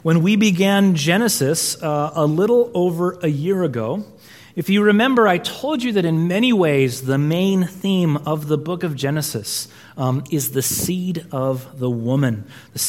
When we began Genesis a little over a year ago, if you remember, I told you that in many ways the main theme of the book of Genesis is the seed of the woman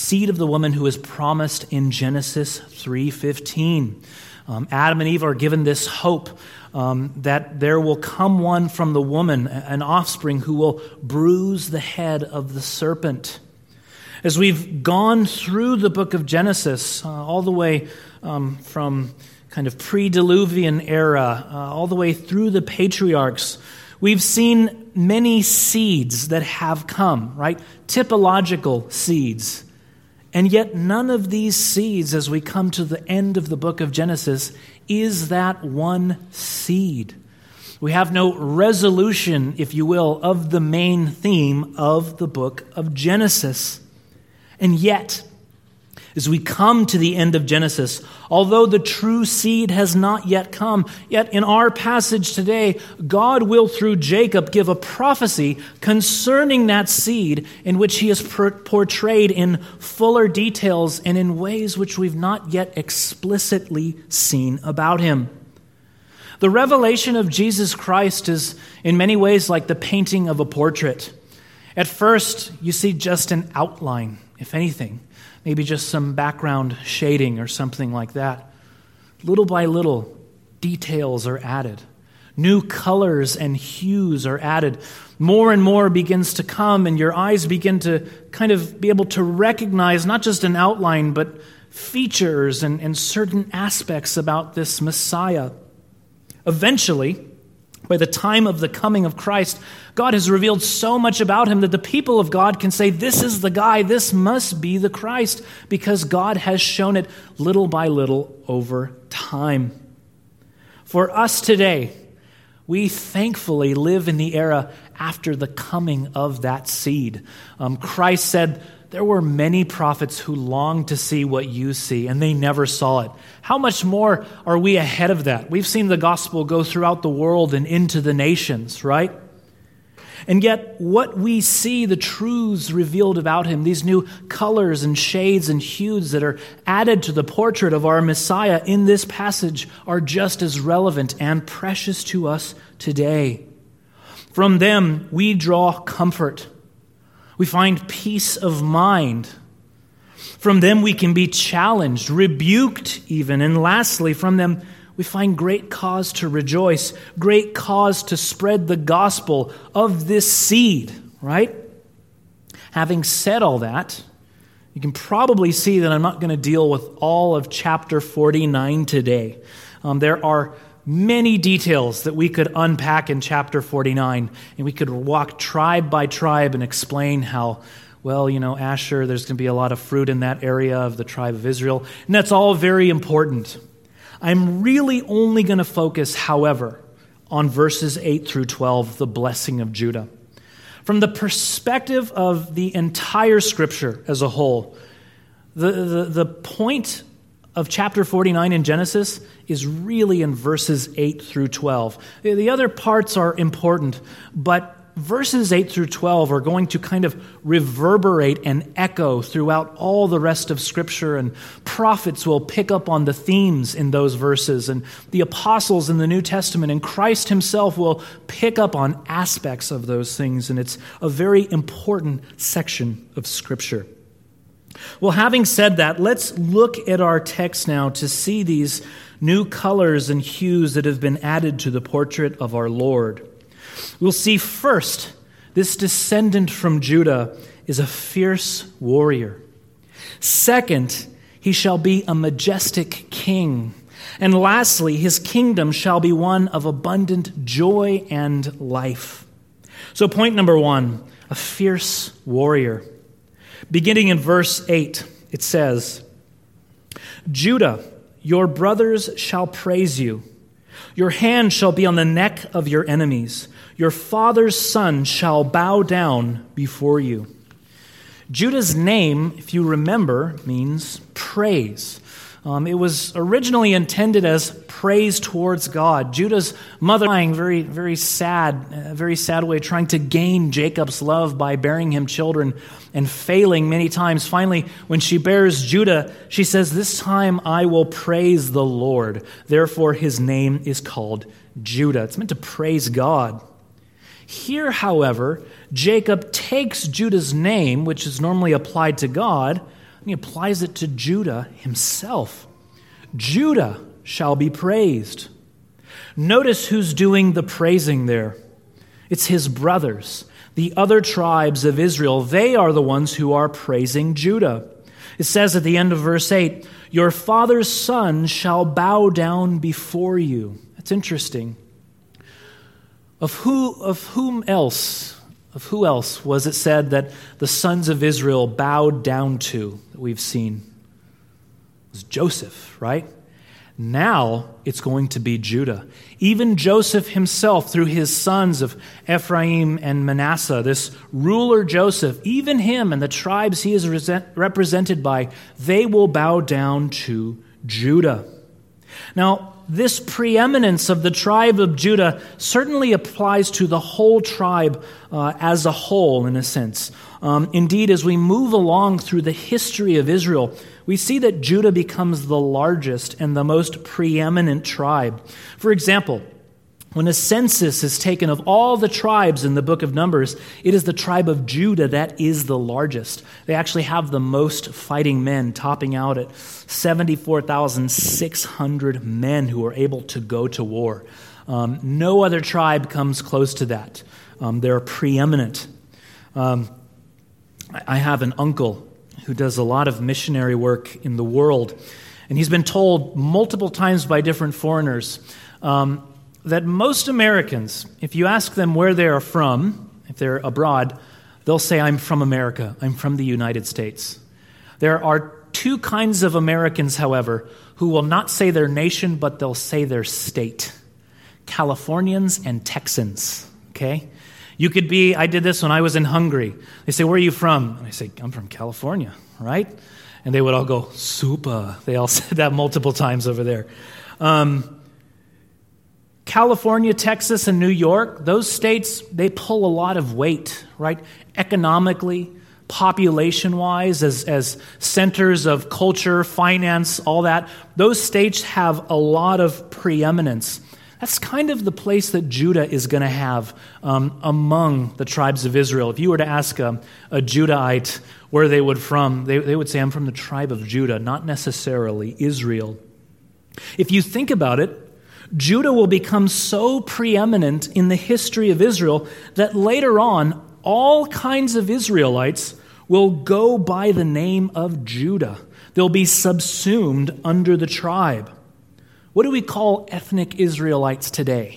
who is promised in Genesis 3:15. Adam and Eve are given this hope that there will come one from the woman, an offspring who will bruise the head of the serpent. As we've gone through the book of Genesis, all the way from kind of pre-Diluvian era, all the way through the patriarchs, we've seen many seeds that have come, right? Typological seeds. And yet none of these seeds, as we come to the end of the book of Genesis, is that one seed. We have no resolution, if you will, of the main theme of the book of Genesis. And yet, as we come to the end of Genesis, although the true seed has not yet come, yet in our passage today, God will, through Jacob, give a prophecy concerning that seed in which he is portrayed in fuller details and in ways which we've not yet explicitly seen about him. The revelation of Jesus Christ is in many ways like the painting of a portrait. At first, you see just an outline, if anything. Maybe just some background shading or something like that. Little by little, details are added. New colors and hues are added. More and more begins to come, and your eyes begin to kind of be able to recognize not just an outline, but features and certain aspects about this Messiah. Eventually, by the time of the coming of Christ, God has revealed so much about him that the people of God can say, this is the guy, this must be the Christ, because God has shown it little by little over time. For us today, we thankfully live in the era after the coming of that seed. Christ said, there were many prophets who longed to see what you see, and they never saw it. How much more are we ahead of that? We've seen the gospel go throughout the world and into the nations, right? And yet, what we see, the truths revealed about him, these new colors and shades and hues that are added to the portrait of our Messiah in this passage are just as relevant and precious to us today. From them, we draw comfort. We find peace of mind. From them, we can be challenged, rebuked even. And lastly, from them, we find great cause to rejoice, great cause to spread the gospel of this seed, right? Having said all that, you can probably see that I'm not going to deal with all of chapter 49 today. There are many details that we could unpack in chapter 49, and we could walk tribe by tribe and explain how, well, Asher, there's going to be a lot of fruit in that area of the tribe of Israel, and that's all very important. I'm really only going to focus, however, on verses 8 through 12, the blessing of Judah. From the perspective of the entire Scripture as a whole, the point of chapter 49 in Genesis is really in verses 8 through 12. The other parts are important, but verses 8 through 12 are going to kind of reverberate and echo throughout all the rest of Scripture, and prophets will pick up on the themes in those verses, and the apostles in the New Testament and Christ himself will pick up on aspects of those things, and it's a very important section of Scripture. Well, having said that, let's look at our text now to see these new colors and hues that have been added to the portrait of our Lord. We'll see first, this descendant from Judah is a fierce warrior. Second, he shall be a majestic king. And lastly, his kingdom shall be one of abundant joy and life. So point number one, a fierce warrior. Beginning in verse 8, it says, Judah, your brothers shall praise you. Your hand shall be on the neck of your enemies. Your father's son shall bow down before you. Judah's name, if you remember, means praise. It was originally intended as praise towards God. Judah's mother dying very sad way, trying to gain Jacob's love by bearing him children and failing many times. Finally, when she bears Judah, she says, "This time I will praise the Lord." Therefore, his name is called Judah. It's meant to praise God. Here, however, Jacob takes Judah's name, which is normally applied to God, and he applies it to Judah himself. Judah shall be praised. Notice who's doing the praising there. It's his brothers, the other tribes of Israel. They are the ones who are praising Judah. It says at the end of verse 8, "Your father's son shall bow down before you." That's interesting. Of who else was it said that the sons of Israel bowed down to, that we've seen? It was Joseph, right? Now it's going to be Judah. Even Joseph himself, through his sons of Ephraim and Manasseh, this ruler Joseph, even him and the tribes he is represented by, they will bow down to Judah. Now, this preeminence of the tribe of Judah certainly applies to the whole tribe as a whole, in a sense. Indeed, as we move along through the history of Israel, we see that Judah becomes the largest and the most preeminent tribe. For example, when a census is taken of all the tribes in the book of Numbers, it is the tribe of Judah that is the largest. They actually have the most fighting men, topping out at 74,600 men who are able to go to war. No other tribe comes close to that. They're preeminent. I have an uncle who does a lot of missionary work in the world, and he's been told multiple times by different foreigners that most Americans, if you ask them where they are from, if they're abroad, they'll say, "I'm from America. I'm from the United States." There are two kinds of Americans, however, who will not say their nation, but they'll say their state. Californians and Texans, okay? You could be, I did this when I was in Hungary. They say, "Where are you from?" And I say, "I'm from California," right? And they would all go, "Super." They all said that multiple times over there. California, Texas, and New York, those states, they pull a lot of weight, right? Economically, population-wise, as centers of culture, finance, all that. Those states have a lot of preeminence. That's kind of the place that Judah is going to have among the tribes of Israel. If you were to ask a Judahite where they would from, they would say, "I'm from the tribe of Judah," not necessarily Israel. If you think about it, Judah will become so preeminent in the history of Israel that later on, all kinds of Israelites will go by the name of Judah. They'll be subsumed under the tribe. What do we call ethnic Israelites today?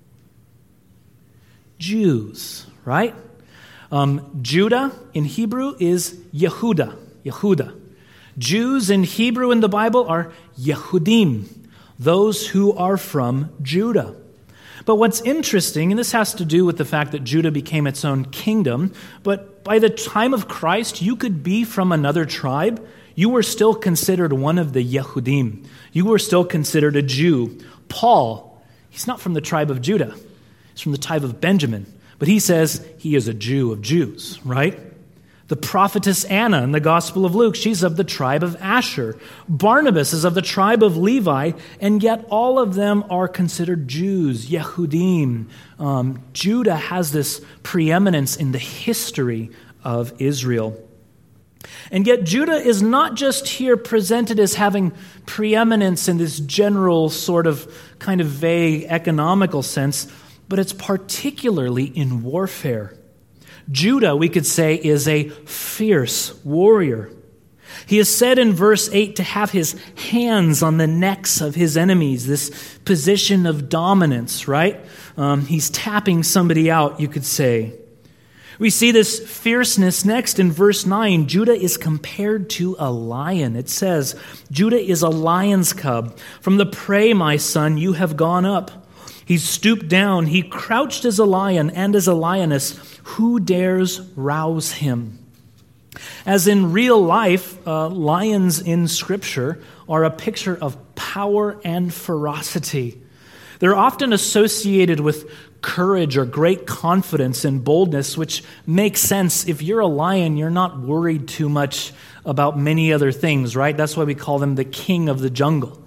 Jews, right? Judah in Hebrew is Yehuda. Jews in Hebrew in the Bible are Yehudim, those who are from Judah. But what's interesting, and this has to do with the fact that Judah became its own kingdom, but by the time of Christ, you could be from another tribe. You were still considered one of the Yehudim. You were still considered a Jew. Paul, he's not from the tribe of Judah. He's from the tribe of Benjamin. But he says he is a Jew of Jews, right? The prophetess Anna in the Gospel of Luke, she's of the tribe of Asher. Barnabas is of the tribe of Levi, and yet all of them are considered Jews, Yehudim. Judah has this preeminence in the history of Israel. And yet Judah is not just here presented as having preeminence in this general sort of kind of vague economical sense, but it's particularly in warfare. Judah, we could say, is a fierce warrior. He is said in verse 8 to have his hands on the necks of his enemies, this position of dominance, right? He's tapping somebody out, you could say. We see this fierceness next in verse 9. Judah is compared to a lion. It says, "Judah is a lion's cub. From the prey, my son, you have gone up. He stooped down. He crouched as a lion and as a lioness. Who dares rouse him?" As in real life, lions in Scripture are a picture of power and ferocity. They're often associated with courage or great confidence and boldness, which makes sense. If you're a lion, you're not worried too much about many other things, right? That's why we call them the king of the jungle.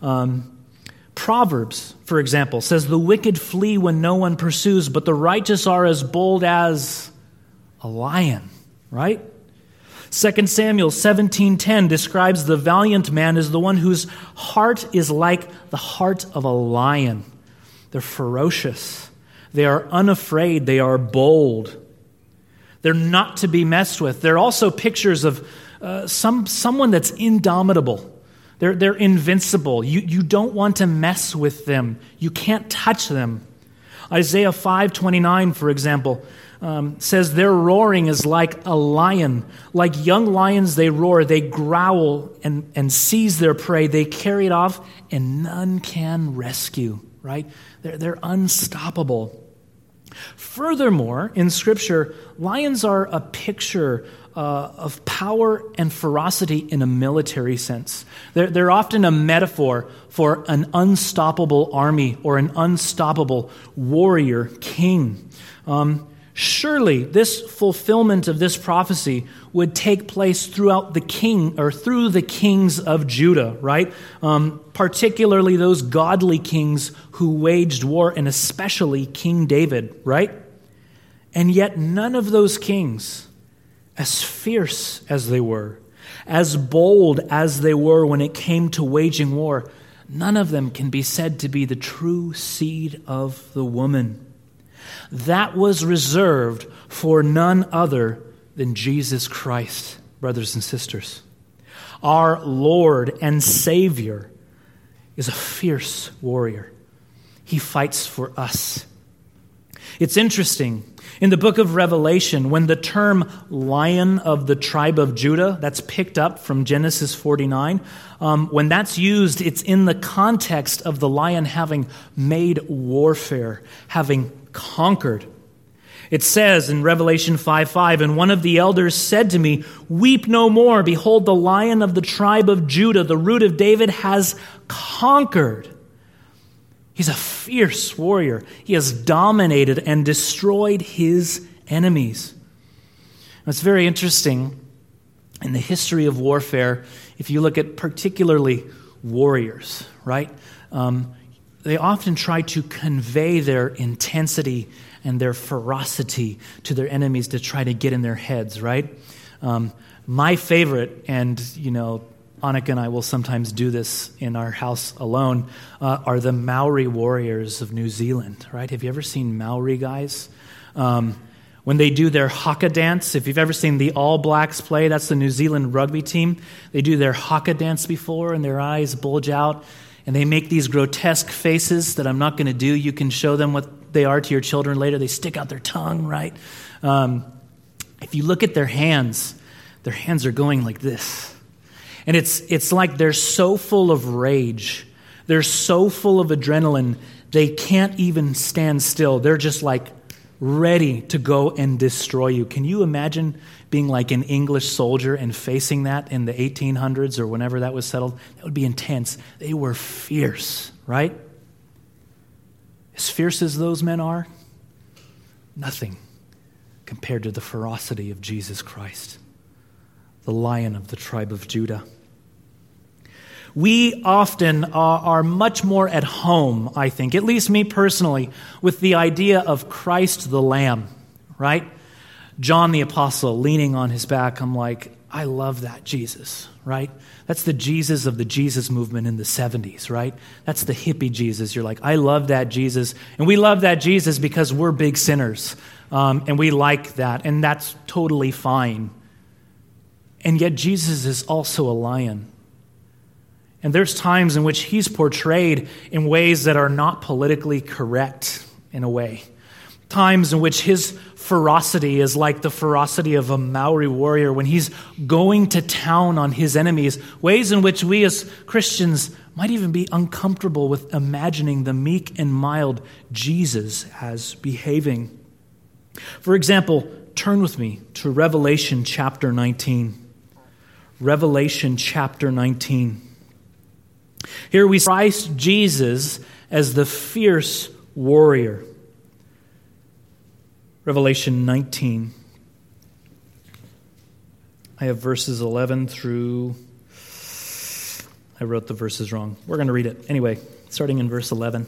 Proverbs, for example, says, "The wicked flee when no one pursues, but the righteous are as bold as a lion," right? 2 Samuel 17:10 describes the valiant man as the one whose heart is like the heart of a lion. They're ferocious. They are unafraid. They are bold. They're not to be messed with. They're also pictures of someone that's indomitable. They're invincible. You don't want to mess with them. You can't touch them. Isaiah 5:29, for example, says their roaring is like a lion. Like young lions they roar, they growl and seize their prey. They carry it off and none can rescue, right? They're unstoppable. Furthermore, in Scripture, lions are a picture of power and ferocity in a military sense. They're often a metaphor for an unstoppable army or an unstoppable warrior king. Surely this fulfillment of this prophecy would take place throughout the king or through the kings of Judah, right? Particularly those godly kings who waged war, and especially King David, right? And yet none of those kings, as fierce as they were, as bold as they were when it came to waging war, none of them can be said to be the true seed of the woman. That was reserved for none other than Jesus Christ, brothers and sisters. Our Lord and Savior is a fierce warrior. He fights for us. It's interesting. In the book of Revelation, when the term Lion of the tribe of Judah, that's picked up from Genesis 49, when that's used, it's in the context of the lion having made warfare, having conquered. It says in Revelation 5:5, "And one of the elders said to me, 'Weep no more. Behold, the Lion of the tribe of Judah, the Root of David, has conquered.'" He's a fierce warrior. He has dominated and destroyed his enemies. It's very interesting in the history of warfare, if you look at particularly warriors, right? They often try to convey their intensity and their ferocity to their enemies to try to get in their heads, right? My favorite, and Annika and I will sometimes do this in our house alone, are the Maori warriors of New Zealand, right? Have you ever seen Maori guys? When they do their haka dance, if you've ever seen the All Blacks play, that's the New Zealand rugby team. They do their haka dance before and their eyes bulge out and they make these grotesque faces that I'm not going to do. You can show them what they are to your children later. They stick out their tongue, right? If you look at their hands are going like this. And it's like they're so full of rage. They're so full of adrenaline, they can't even stand still. They're just like ready to go and destroy you. Can you imagine being like an English soldier and facing that in the 1800s or whenever that was settled? That would be intense. They were fierce, right? As fierce as those men are, nothing compared to the ferocity of Jesus Christ, the Lion of the tribe of Judah. We often are much more at home, I think, at least me personally, with the idea of Christ the Lamb, right? John the Apostle leaning on his back, I'm like, I love that Jesus, right? That's the Jesus of the Jesus movement in the 70s, right? That's the hippie Jesus. You're like, I love that Jesus. And we love that Jesus because we're big sinners. And we like that. And that's totally fine. And yet Jesus is also a lion. And there's times in which he's portrayed in ways that are not politically correct in a way. Times in which his ferocity is like the ferocity of a Maori warrior when he's going to town on his enemies. Ways in which we as Christians might even be uncomfortable with imagining the meek and mild Jesus as behaving. For example, turn with me to Revelation chapter 19. Revelation chapter 19. Here we see Christ Jesus as the fierce warrior. Revelation 19. I have verses 11 through... I wrote the verses wrong. We're going to read it. Anyway, starting in verse 11.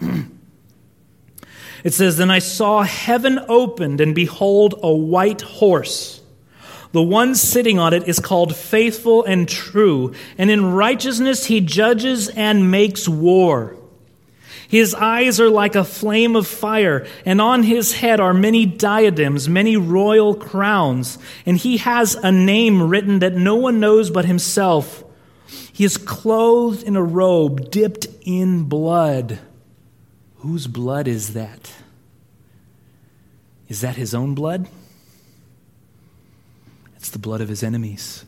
It says, "Then I saw heaven opened, and behold, a white horse. The one sitting on it is called Faithful and True, and in righteousness he judges and makes war. His eyes are like a flame of fire, and on his head are many diadems, many royal crowns, and he has a name written that no one knows but himself. He is clothed in a robe dipped in blood." Whose blood is that? Is that his own blood? It's the blood of his enemies.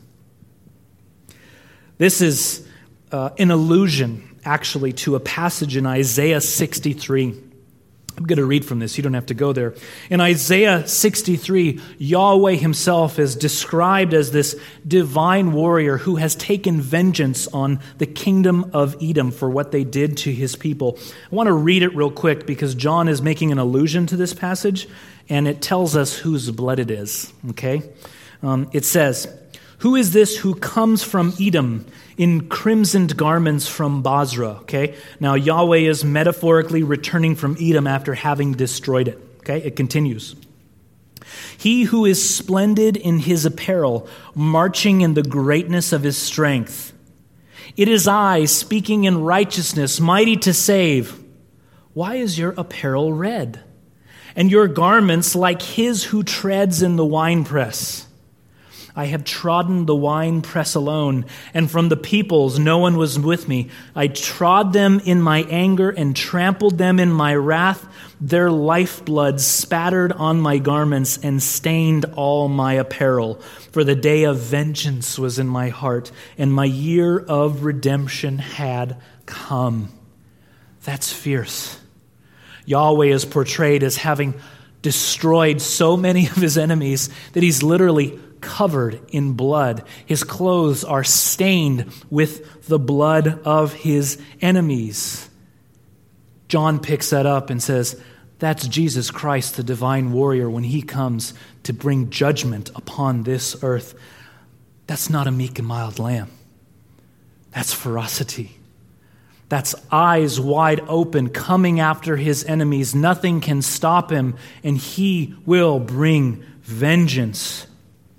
This is an allusion, actually, to a passage in Isaiah 63. I'm going to read from this. You don't have to go there. In Isaiah 63, Yahweh himself is described as this divine warrior who has taken vengeance on the kingdom of Edom for what they did to his people. I want to read it real quick because John is making an allusion to this passage, and it tells us whose blood it is. Okay? It says, "Who is this who comes from Edom in crimsoned garments from Basra?" Okay? Now, Yahweh is metaphorically returning from Edom after having destroyed it. Okay? It continues. "He who is splendid in his apparel, marching in the greatness of his strength. It is I, speaking in righteousness, mighty to save. Why is your apparel red, and your garments like his who treads in the winepress? I have trodden the winepress alone, and from the peoples no one was with me. I trod them in my anger and trampled them in my wrath. Their lifeblood spattered on my garments and stained all my apparel. For the day of vengeance was in my heart, and my year of redemption had come." That's fierce. Yahweh is portrayed as having destroyed so many of his enemies that he's literally covered in blood. His clothes are stained with the blood of his enemies. John picks that up and says, that's Jesus Christ, the divine warrior, when he comes to bring judgment upon this earth. That's not a meek and mild lamb. That's ferocity. That's eyes wide open, coming after his enemies. Nothing can stop him, and he will bring vengeance.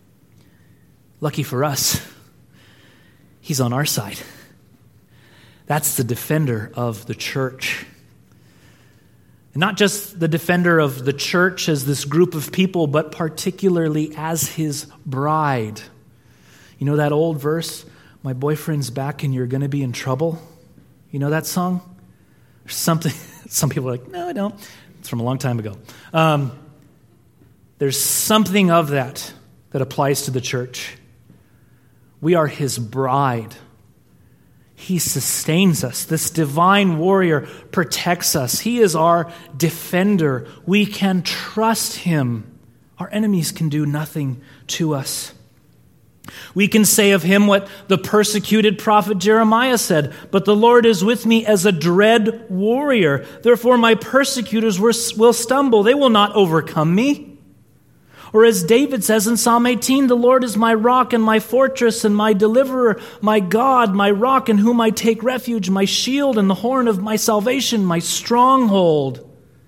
Lucky for us, he's on our side. That's the defender of the church. And not just the defender of the church as this group of people, but particularly as his bride. You know that old verse, "My boyfriend's back and you're going to be in trouble"? You know that song? Something. Some people are like, no, I don't. It's from a long time ago. There's something of that applies to the church. We are his bride. He sustains us. This divine warrior protects us. He is our defender. We can trust him. Our enemies can do nothing to us. We can say of him what the persecuted prophet Jeremiah said, "But the Lord is with me as a dread warrior. Therefore my persecutors will stumble. They will not overcome me." Or as David says in Psalm 18, "The Lord is my rock and my fortress and my deliverer, my God, my rock in whom I take refuge, my shield and the horn of my salvation, my stronghold."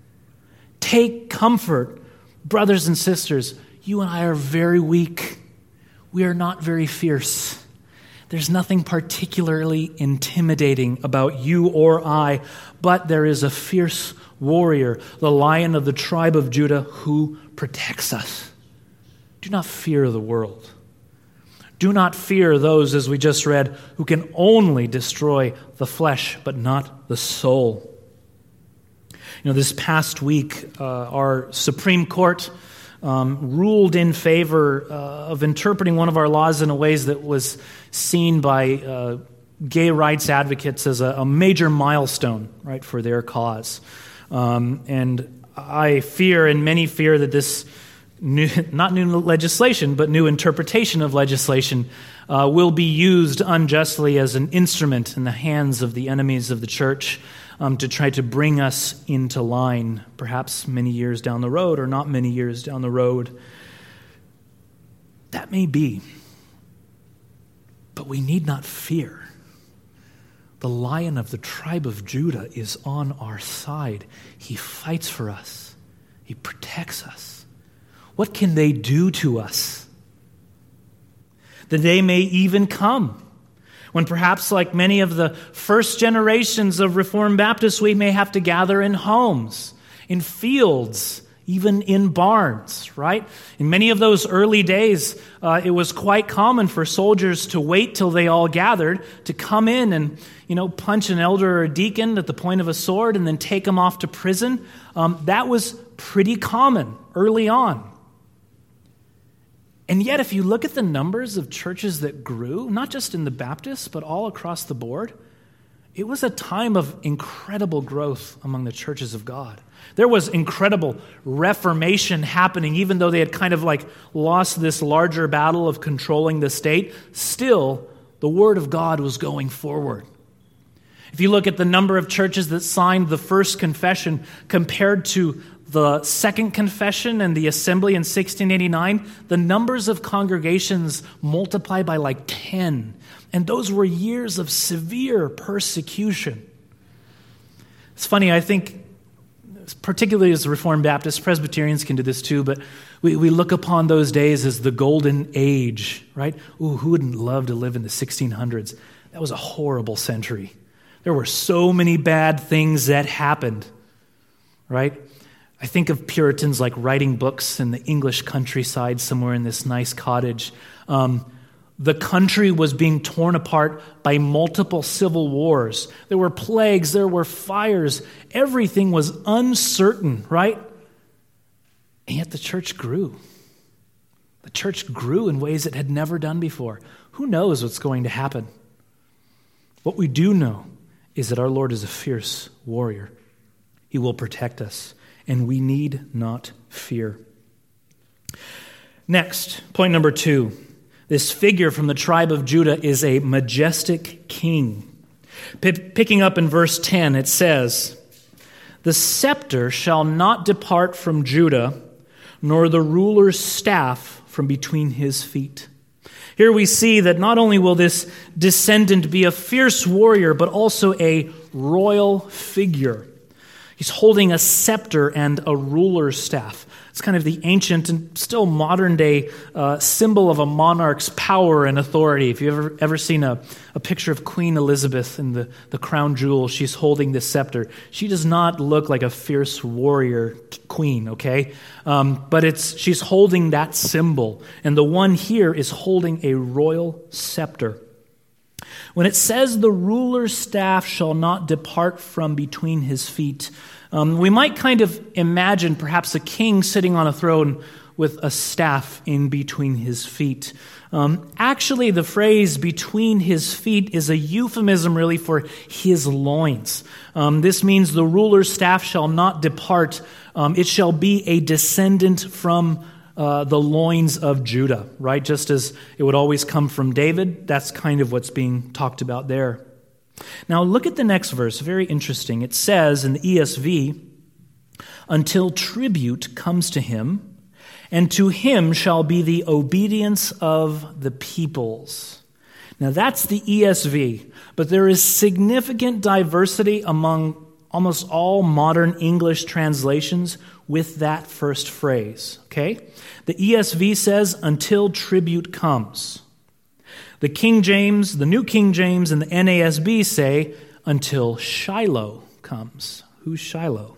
Take comfort, brothers and sisters. You and I are very weak. We are not very fierce. There's nothing particularly intimidating about you or I, but there is a fierce warrior, the Lion of the tribe of Judah, who protects us. Do not fear the world. Do not fear those, as we just read, who can only destroy the flesh but not the soul. You know, this past week, our Supreme Court ruled in favor of interpreting one of our laws in a ways that was seen by gay rights advocates as a major milestone, right, for their cause. And I fear, and many fear, that this not new legislation, but new interpretation of legislation will be used unjustly as an instrument in the hands of the enemies of the church to try to bring us into line, perhaps many years down the road or not many years down the road. That may be, but we need not fear. The Lion of the tribe of Judah is on our side. He fights for us. He protects us. What can they do to us? The day may even come when perhaps, like many of the first generations of Reformed Baptists, we may have to gather in homes, in fields, even in barns, right? In many of those early days, it was quite common for soldiers to wait till they all gathered to come in and, punch an elder or a deacon at the point of a sword and then take them off to prison. That was pretty common early on. And yet, if you look at the numbers of churches that grew, not just in the Baptists, but all across the board, it was a time of incredible growth among the churches of God. There was incredible reformation happening, even though they had kind of lost this larger battle of controlling the state. Still, the Word of God was going forward. If you look at the number of churches that signed the first confession compared to the second confession and the assembly in 1689, the numbers of congregations multiply by 10. And those were years of severe persecution. It's funny, I think, particularly as Reformed Baptists, Presbyterians can do this too, but we look upon those days as the golden age, right? Ooh, who wouldn't love to live in the 1600s? That was a horrible century. There were so many bad things that happened, right? I think of Puritans writing books in the English countryside somewhere in this nice cottage. The country was being torn apart by multiple civil wars. There were plagues, there were fires. Everything was uncertain, right? And yet the church grew. The church grew in ways it had never done before. Who knows what's going to happen? What we do know is that our Lord is a fierce warrior. He will protect us, and we need not fear. Next, point number 2. This figure from the tribe of Judah is a majestic king. Picking up in verse 10, it says, "The scepter shall not depart from Judah, nor the ruler's staff from between his feet." Here we see that not only will this descendant be a fierce warrior, but also a royal figure. He's holding a scepter and a ruler's staff. It's kind of the ancient and still modern day symbol of a monarch's power and authority. If you've ever seen a picture of Queen Elizabeth in the crown jewel, she's holding this scepter. She does not look like a fierce warrior queen, okay? But she's holding that symbol. And the one here is holding a royal scepter. When it says the ruler's staff shall not depart from between his feet, we might kind of imagine perhaps a king sitting on a throne with a staff in between his feet. Actually, the phrase between his feet is a euphemism really for his loins. This means the ruler's staff shall not depart. It shall be a descendant from the loins of Judah, right? Just as it would always come from David, that's kind of what's being talked about there. Now look at the next verse, very interesting. It says in the ESV, "Until tribute comes to him, and to him shall be the obedience of the peoples." Now that's the ESV, but there is significant diversity among almost all modern English translations with that first phrase, okay? The ESV says, "Until tribute comes." The King James, the New King James, and the NASB say, "Until Shiloh comes." Who's Shiloh?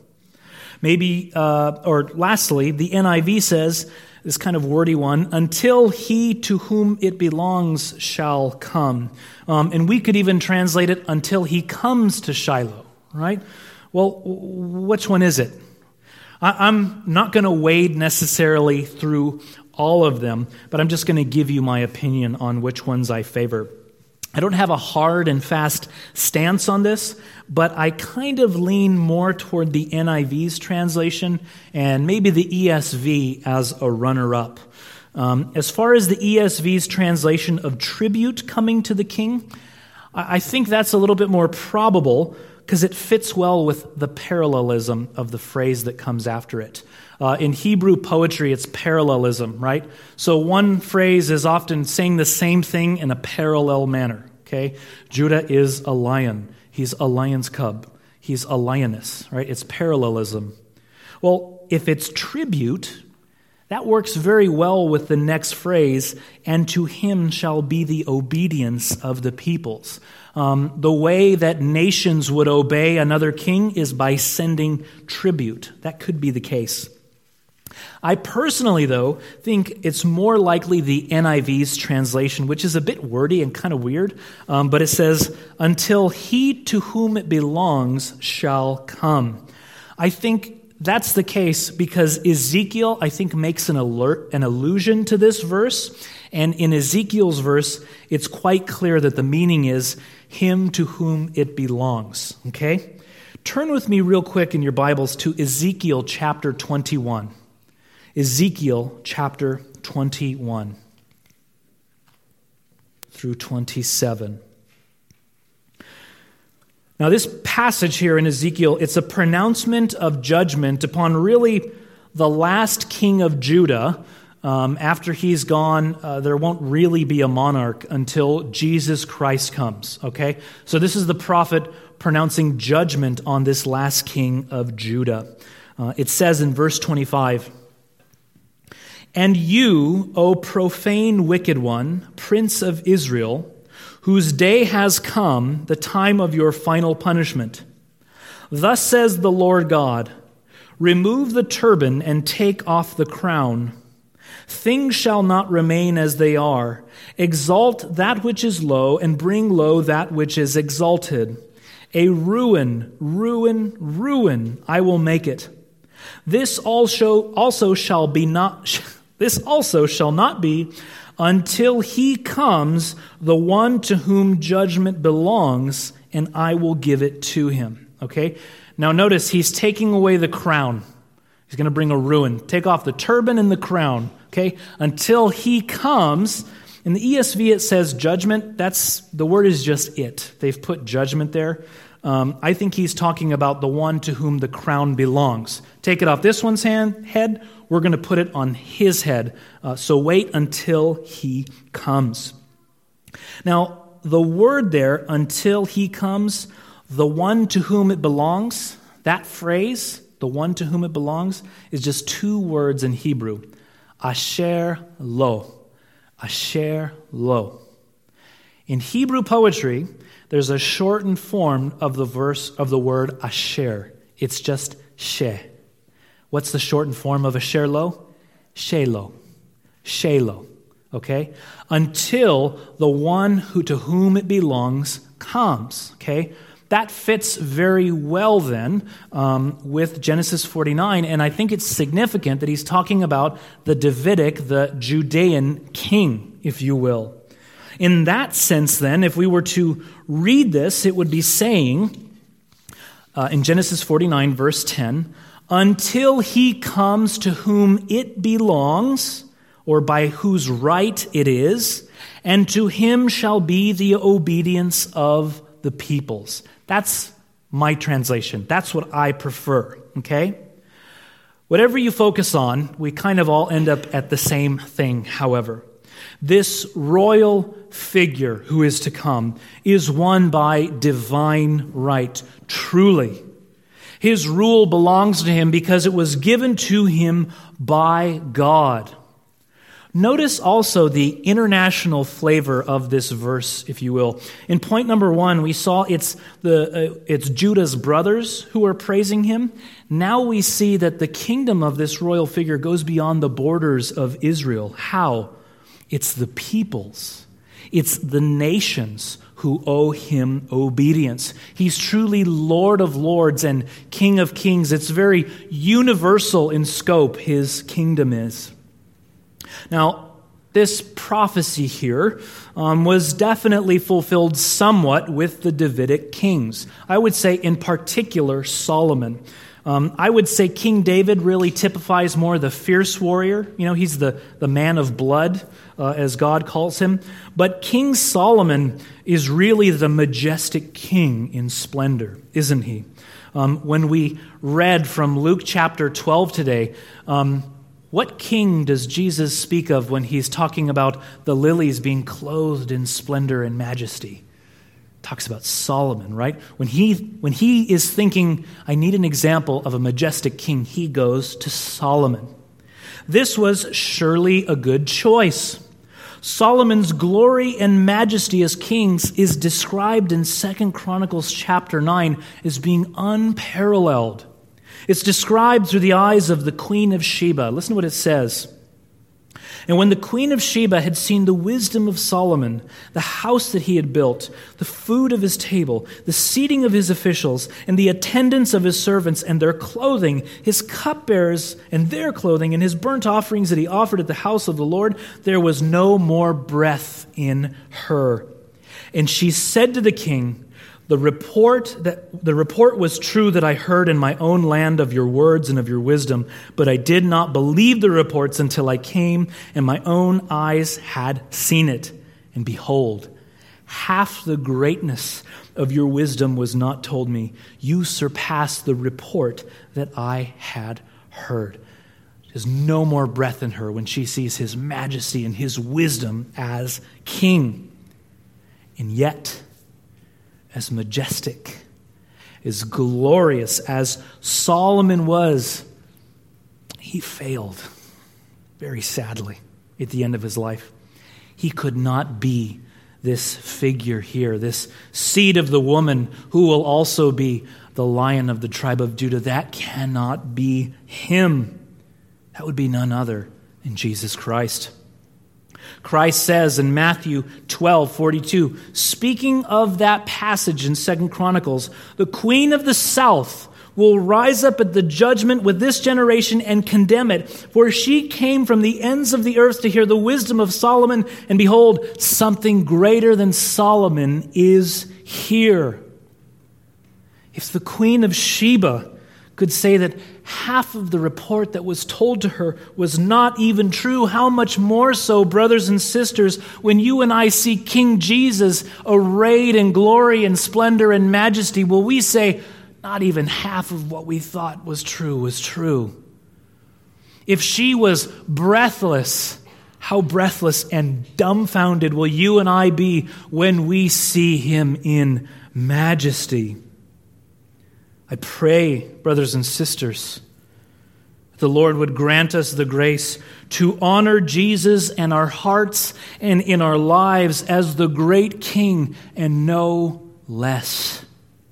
Lastly, the NIV says, this kind of wordy one, "Until he to whom it belongs shall come." And we could even translate it, "Until he comes to Shiloh," right? Well, which one is it? I'm not going to wade necessarily through all of them, but I'm just going to give you my opinion on which ones I favor. I don't have a hard and fast stance on this, but I kind of lean more toward the NIV's translation and maybe the ESV as a runner-up. As far as the ESV's translation of tribute coming to the king, I think that's a little bit more probable because it fits well with the parallelism of the phrase that comes after it. In Hebrew poetry, it's parallelism, right? So one phrase is often saying the same thing in a parallel manner, okay? Judah is a lion. He's a lion's cub. He's a lioness, right? It's parallelism. Well, if it's tribute, that works very well with the next phrase, and to him shall be the obedience of the peoples. The way that nations would obey another king is by sending tribute. That could be the case. I personally, though, think it's more likely the NIV's translation, which is a bit wordy and kind of weird, but it says, until he to whom it belongs shall come. I think that's the case because Ezekiel, I think, makes an allusion to this verse, and in Ezekiel's verse, it's quite clear that the meaning is him to whom it belongs, okay? Turn with me real quick in your Bibles to Ezekiel chapter 21. Ezekiel chapter 21 through 27. Now, this passage here in Ezekiel, it's a pronouncement of judgment upon really the last king of Judah. After he's gone, there won't really be a monarch until Jesus Christ comes, okay? So this is the prophet pronouncing judgment on this last king of Judah. It says in verse 25, "And you, O profane wicked one, prince of Israel, whose day has come, the time of your final punishment. Thus says the Lord God, remove the turban and take off the crown. Things shall not remain as they are. Exalt that which is low, and bring low that which is exalted. A ruin, ruin, ruin, I will make it. This also shall not be until he comes, the one to whom judgment belongs, and I will give it to him." Okay? Now notice, he's taking away the crown. He's going to bring a ruin. Take off the turban and the crown. Okay? Until he comes. In the ESV it says judgment. The word is just it. They've put judgment there. I think he's talking about the one to whom the crown belongs. Take it off this one's head. We're going to put it on his head. So wait until he comes. Now, the word there, until he comes, the one to whom it belongs, that phrase, the one to whom it belongs, is just two words in Hebrew. Asher lo. Asher lo. In Hebrew poetry, there's a shortened form of the word asher. It's just she. What's the shortened form of asher lo? Shelo. Shelo. Okay? Until the one to whom it belongs comes. Okay? That fits very well then with Genesis 49, and I think it's significant that he's talking about the Davidic, the Judean king, if you will. In that sense, then, if we were to read this, it would be saying, in Genesis 49, verse 10, until he comes to whom it belongs, or by whose right it is, and to him shall be the obedience of the peoples. That's my translation. That's what I prefer, okay? Whatever you focus on, we kind of all end up at the same thing, however. This royal figure who is to come is one by divine right, truly. His rule belongs to him because it was given to him by God. Notice also the international flavor of this verse, if you will. In point number 1, we saw it's Judah's brothers who are praising him. Now we see that the kingdom of this royal figure goes beyond the borders of Israel. How? It's the peoples. It's the nations who owe him obedience. He's truly Lord of lords and King of kings. It's very universal in scope, his kingdom is. Now, This prophecy here was definitely fulfilled somewhat with the Davidic kings. I would say in particular Solomon. I would say King David really typifies more the fierce warrior. He's the man of blood, as God calls him. But King Solomon is really the majestic king in splendor, isn't he? When we read from Luke chapter 12 today, what king does Jesus speak of when he's talking about the lilies being clothed in splendor and majesty? Talks about Solomon, right? When he is thinking, I need an example of a majestic king, he goes to Solomon. This was surely a good choice. Solomon's glory and majesty as kings is described in 2 Chronicles chapter 9 as being unparalleled. It's described through the eyes of the Queen of Sheba. Listen to what it says. And when the Queen of Sheba had seen the wisdom of Solomon, the house that he had built, the food of his table, the seating of his officials, and the attendance of his servants and their clothing, his cupbearers and their clothing, and his burnt offerings that he offered at the house of the Lord, there was no more breath in her. And she said to the king, The report was true that I heard in my own land of your words and of your wisdom, but I did not believe the reports until I came and my own eyes had seen it. And behold, half the greatness of your wisdom was not told me. You surpassed the report that I had heard. There's no more breath in her when she sees his majesty and his wisdom as king. And yet, as majestic, as glorious as Solomon was, he failed very sadly at the end of his life. He could not be this figure here, this seed of the woman who will also be the Lion of the tribe of Judah. That cannot be him. That would be none other than Jesus Christ. Christ says in Matthew 12:42, speaking of that passage in 2 Chronicles, the queen of the south will rise up at the judgment with this generation and condemn it, for she came from the ends of the earth to hear the wisdom of Solomon, and behold, something greater than Solomon is here. If the Queen of Sheba could say that half of the report that was told to her was not even true, how much more so, brothers and sisters, when you and I see King Jesus arrayed in glory and splendor and majesty, will we say, not even half of what we thought was true was true? If she was breathless, how breathless and dumbfounded will you and I be when we see him in majesty? I pray, brothers and sisters, that the Lord would grant us the grace to honor Jesus in our hearts and in our lives as the great King and no less.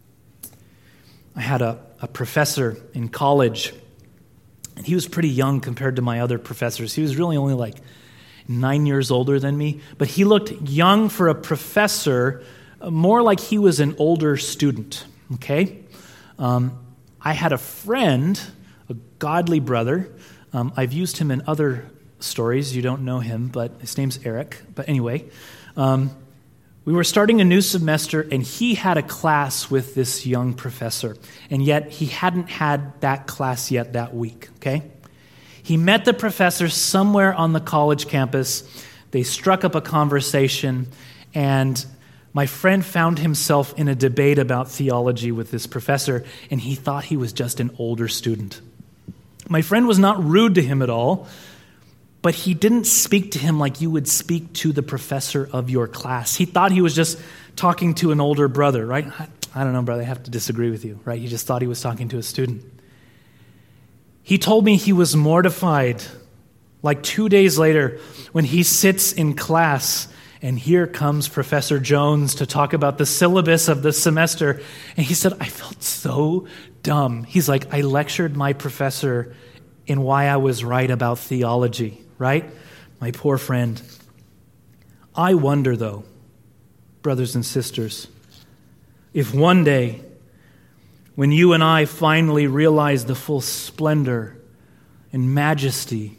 I had a professor in college, and he was pretty young compared to my other professors. He was really only like 9 years older than me, but he looked young for a professor, more like he was an older student, okay? I had a friend, a godly brother. I've used him in other stories. You don't know him, but his name's Eric. But anyway, we were starting a new semester, and he had a class with this young professor. And yet, he hadn't had that class yet that week, okay? He met the professor somewhere on the college campus. They struck up a conversation, and my friend found himself in a debate about theology with this professor, and he thought he was just an older student. My friend was not rude to him at all, but he didn't speak to him like you would speak to the professor of your class. He thought he was just talking to an older brother, right? I don't know, brother, I have to disagree with you, right? He just thought he was talking to a student. He told me he was mortified, like 2 days later, when he sits in class, and here comes Professor Jones to talk about the syllabus of the semester. And he said, I felt so dumb. He's like, I lectured my professor in why I was right about theology, right? My poor friend. I wonder, though, brothers and sisters, if one day, when you and I finally realize the full splendor and majesty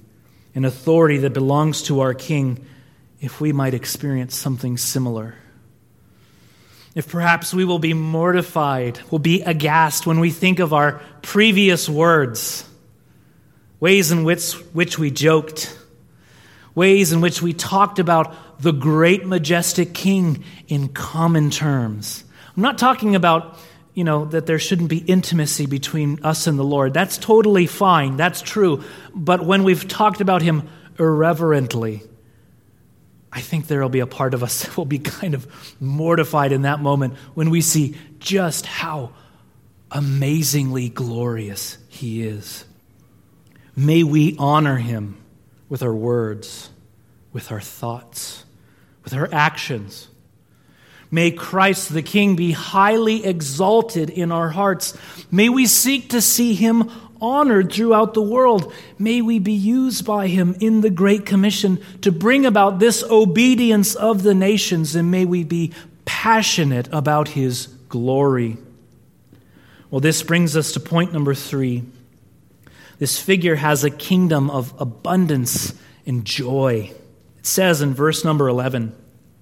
and authority that belongs to our King, if we might experience something similar. If perhaps we will be mortified, will be aghast when we think of our previous words, ways in which we joked, ways in which we talked about the great majestic King in common terms. I'm not talking about, that there shouldn't be intimacy between us and the Lord. That's totally fine. That's true. But when we've talked about him irreverently, I think there will be a part of us that will be kind of mortified in that moment when we see just how amazingly glorious he is. May we honor him with our words, with our thoughts, with our actions. May Christ the King be highly exalted in our hearts. May we seek to see him honored throughout the world. May we be used by him in the Great Commission to bring about this obedience of the nations, and may we be passionate about his glory. Well, this brings us to point number 3. This figure has a kingdom of abundance and joy. It says in verse number 11,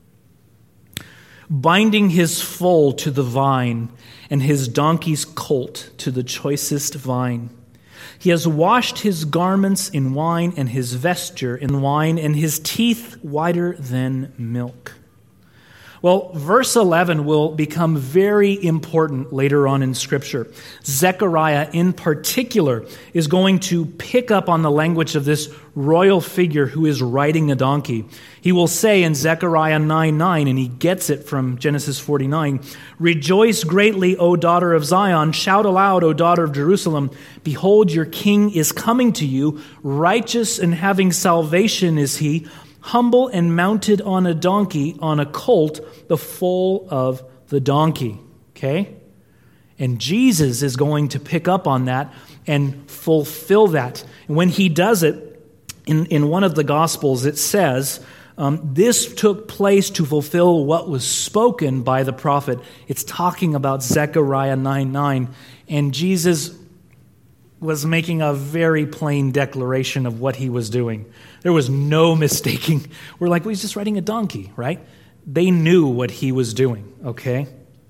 binding his foal to the vine and his donkey's colt to the choicest vine. He has washed his garments in wine and his vesture in wine and his teeth whiter than milk. Well, verse 11 will become very important later on in Scripture. Zechariah, in particular, is going to pick up on the language of this royal figure who is riding a donkey. He will say in Zechariah 9:9, and he gets it from Genesis 49, "Rejoice greatly, O daughter of Zion. Shout aloud, O daughter of Jerusalem. Behold, your king is coming to you. Righteous and having salvation is he, humble and mounted on a donkey, on a colt, the foal of the donkey." Okay? And Jesus is going to pick up on that and fulfill that. And when he does it, in one of the Gospels, it says, this took place to fulfill what was spoken by the prophet. It's talking about Zechariah 9:9. And Jesus was making a very plain declaration of what he was doing. There was no mistaking. We're like, well, he's just riding a donkey, right? They knew what he was doing, okay?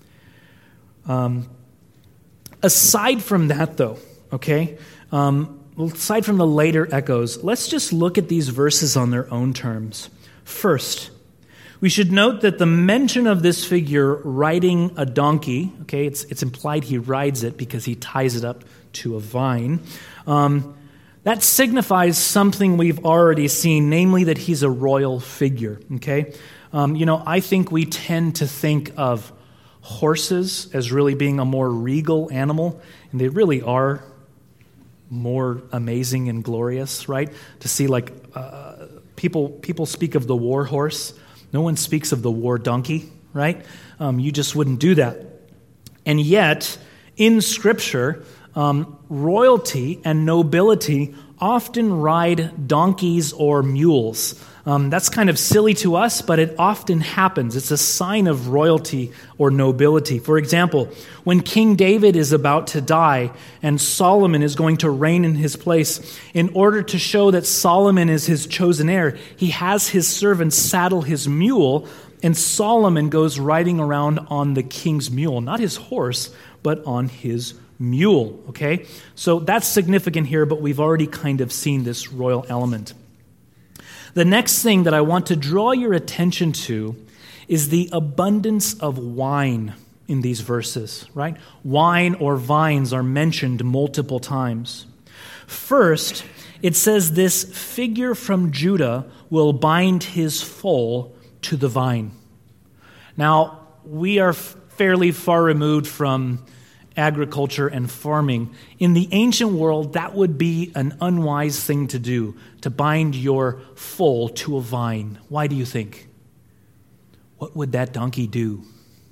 Aside from that, though, okay, aside from the later echoes, let's just look at these verses on their own terms. First, we should note that the mention of this figure riding a donkey, okay, it's implied he rides it because he ties it up to a vine. That signifies something we've already seen, namely that he's a royal figure, okay? I think we tend to think of horses as really being a more regal animal, and they really are more amazing and glorious, right? To see, like, people speak of the war horse. No one speaks of the war donkey, right? You just wouldn't do that. And yet, in Scripture, royalty and nobility often ride donkeys or mules. That's kind of silly to us, but it often happens. It's a sign of royalty or nobility. For example, when King David is about to die and Solomon is going to reign in his place, in order to show that Solomon is his chosen heir, he has his servants saddle his mule, and Solomon goes riding around on the king's mule, not his horse, but on his mule, okay? So that's significant here, but we've already kind of seen this royal element. The next thing that I want to draw your attention to is the abundance of wine in these verses, right? Wine or vines are mentioned multiple times. First, it says this figure from Judah will bind his foal to the vine. Now, we are fairly far removed from agriculture and farming. In the ancient world, that would be an unwise thing to do, to bind your foal to a vine. Why do you think? What would that donkey do?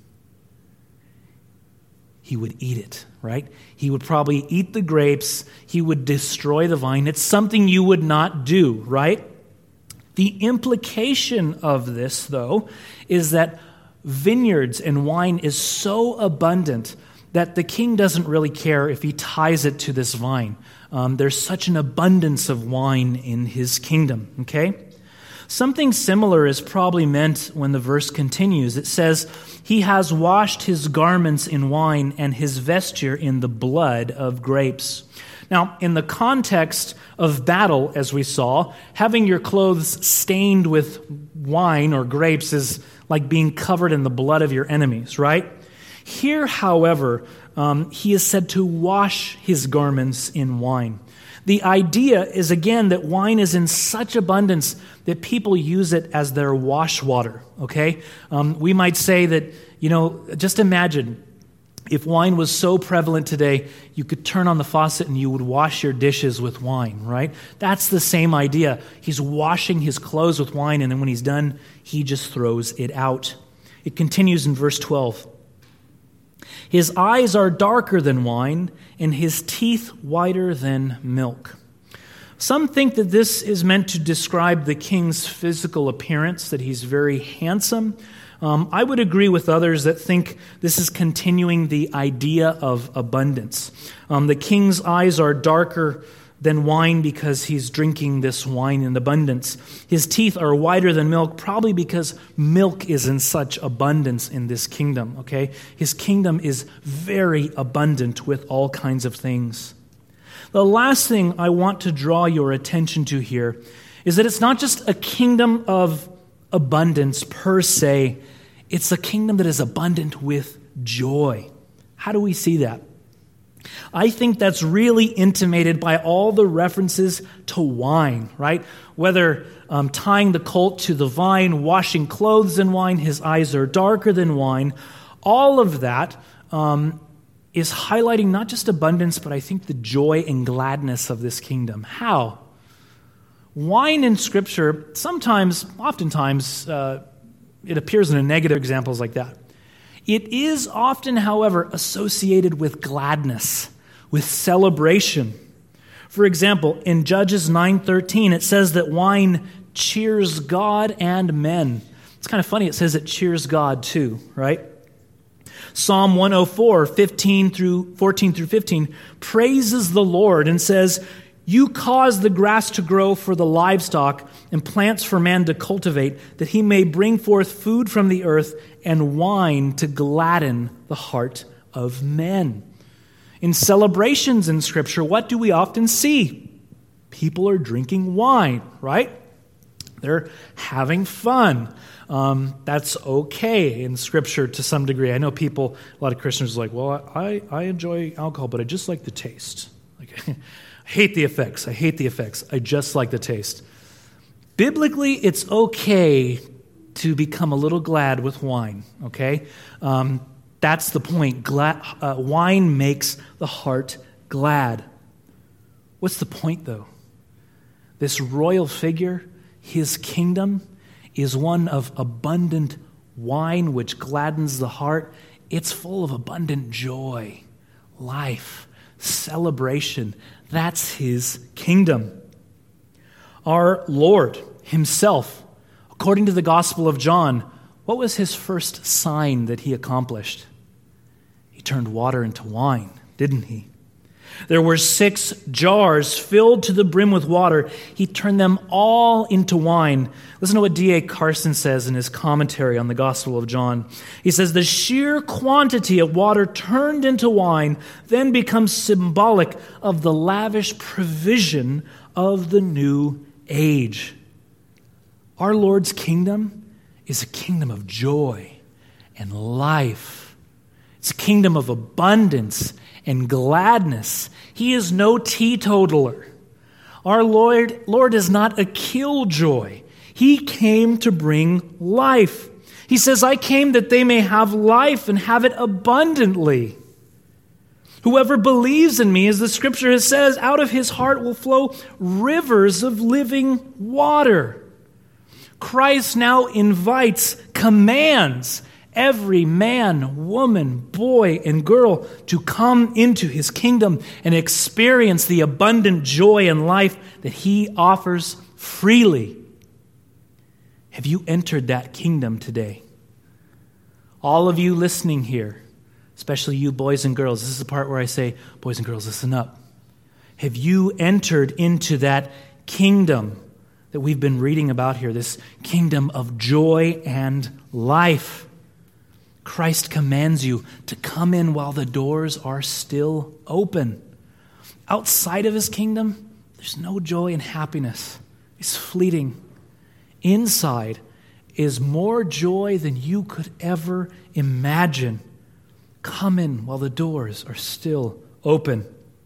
He would eat it, right? He would probably eat the grapes. He would destroy the vine. It's something you would not do, right? The implication of this, though, is that vineyards and wine is so abundant that the king doesn't really care if he ties it to this vine. There's such an abundance of wine in his kingdom, okay? Something similar is probably meant when the verse continues. It says, he has washed his garments in wine and his vesture in the blood of grapes. Now, in the context of battle, as we saw, having your clothes stained with wine or grapes is like being covered in the blood of your enemies, right? Here, however, he is said to wash his garments in wine. The idea is, again, that wine is in such abundance that people use it as their wash water, okay? We might say that, just imagine if wine was so prevalent today, you could turn on the faucet and you would wash your dishes with wine, right? That's the same idea. He's washing his clothes with wine, and then when he's done, he just throws it out. It continues in verse 12. His eyes are darker than wine, and his teeth whiter than milk. Some think that this is meant to describe the king's physical appearance, that he's very handsome. I would agree with others that think this is continuing the idea of abundance. The king's eyes are darker than wine because he's drinking this wine in abundance. His teeth are whiter than milk, probably because milk is in such abundance in this kingdom, okay? His kingdom is very abundant with all kinds of things. The last thing I want to draw your attention to here is that it's not just a kingdom of abundance per se, it's a kingdom that is abundant with joy. How do we see that? I think that's really intimated by all the references to wine, right? Whether tying the colt to the vine, washing clothes in wine, his eyes are darker than wine, all of that is highlighting not just abundance, but I think the joy and gladness of this kingdom. How? Wine in Scripture, oftentimes, it appears in negative examples like that. It is often, however, associated with gladness, with celebration. For example, in Judges 9:13, it says that wine cheers God and men. It's kind of funny, it says it cheers God too, right? Psalm 104, 14 through 15, praises the Lord and says, you cause the grass to grow for the livestock and plants for man to cultivate, that he may bring forth food from the earth and wine to gladden the heart of men. In celebrations in Scripture, what do we often see? People are drinking wine, right? They're having fun. That's okay in Scripture to some degree. I know a lot of Christians are like, well, I enjoy alcohol, but I just like the taste. I hate the effects. I just like the taste. Biblically, it's okay to become a little glad with wine, okay? That's the point. Wine makes the heart glad. What's the point, though? This royal figure, his kingdom, is one of abundant wine which gladdens the heart. It's full of abundant joy, life, celebration. That's his kingdom. Our Lord himself, according to the Gospel of John, what was his first sign that he accomplished? He turned water into wine, didn't he? There were 6 jars filled to the brim with water. He turned them all into wine. Listen to what D.A. Carson says in his commentary on the Gospel of John. He says, the sheer quantity of water turned into wine then becomes symbolic of the lavish provision of the new age. Our Lord's kingdom is a kingdom of joy and life. It's a kingdom of abundance and gladness. He is no teetotaler. Our Lord is not a killjoy. He came to bring life. He says, I came that they may have life and have it abundantly. Whoever believes in me, as the Scripture says, out of his heart will flow rivers of living water. Christ now commands every man, woman, boy, and girl to come into his kingdom and experience the abundant joy and life that he offers freely. Have you entered that kingdom today? All of you listening here, especially you boys and girls. This is the part where I say, boys and girls, listen up. Have you entered into that kingdom that we've been reading about here, this kingdom of joy and life? Christ commands you to come in while the doors are still open. Outside of his kingdom, there's no joy and happiness. It's fleeting. Inside is more joy than you could ever imagine. Come in while the doors are still open.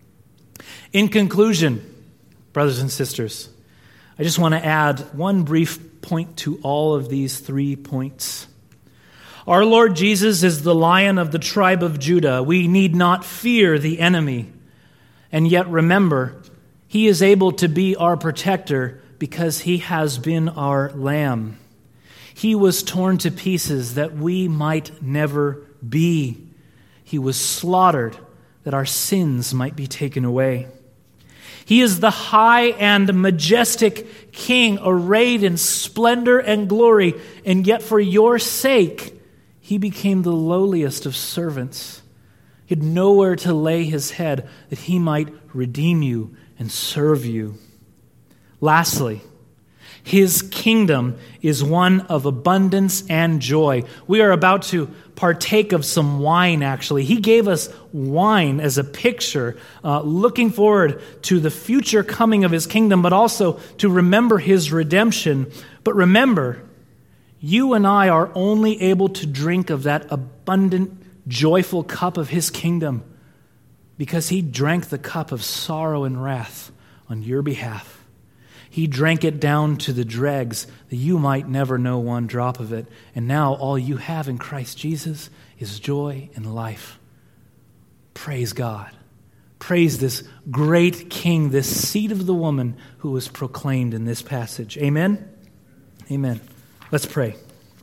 In conclusion, brothers and sisters, I just want to add one brief point to all of these 3 points. Our Lord Jesus is the Lion of the tribe of Judah. We need not fear the enemy. And yet remember, he is able to be our protector because he has been our lamb. He was torn to pieces that we might never be. He was slaughtered that our sins might be taken away. He is the high and majestic King, arrayed in splendor and glory, and yet for your sake, he became the lowliest of servants. He had nowhere to lay his head that he might redeem you and serve you. Lastly, his kingdom is one of abundance and joy. We are about to partake of some wine, actually. He gave us wine as a picture, looking forward to the future coming of his kingdom, but also to remember his redemption. But remember, you and I are only able to drink of that abundant, joyful cup of his kingdom because he drank the cup of sorrow and wrath on your behalf. He drank it down to the dregs that you might never know one drop of it. And now all you have in Christ Jesus is joy and life. Praise God. Praise this great King, this seed of the woman who was proclaimed in this passage. Amen? Amen. Let's pray.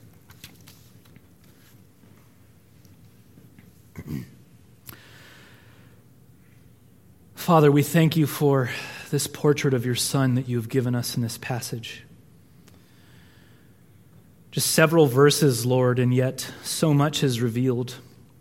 Father, we thank you for this portrait of your Son that you have given us in this passage. Just several verses, Lord, and yet so much is revealed.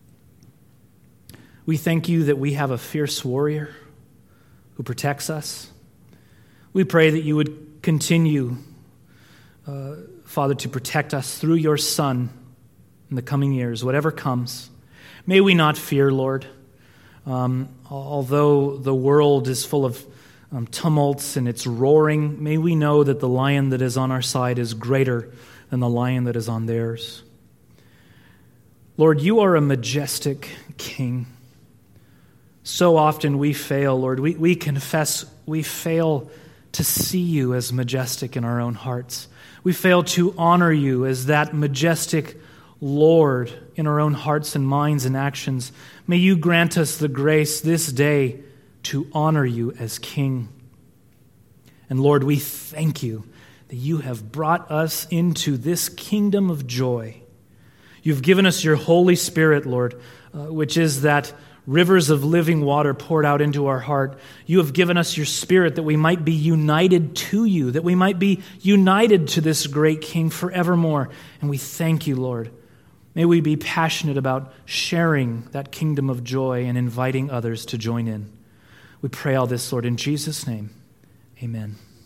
We thank you that we have a fierce warrior who protects us. We pray that you would continue, Father, to protect us through your Son in the coming years, whatever comes. May we not fear, Lord. Although the world is full of tumults and it's roaring, may we know that the lion that is on our side is greater than the lion that is on theirs. Lord, you are a majestic King. So often we fail, Lord. We confess we fail to see you as majestic in our own hearts. We fail to honor you as that majestic Lord in our own hearts and minds and actions. May you grant us the grace this day to honor you as King. And Lord, we thank you that you have brought us into this kingdom of joy. You've given us your Holy Spirit, Lord, which is that rivers of living water poured out into our heart. You have given us your Spirit that we might be united to you, that we might be united to this great King forevermore. And we thank you, Lord. May we be passionate about sharing that kingdom of joy and inviting others to join in. We pray all this, Lord, in Jesus' name. Amen.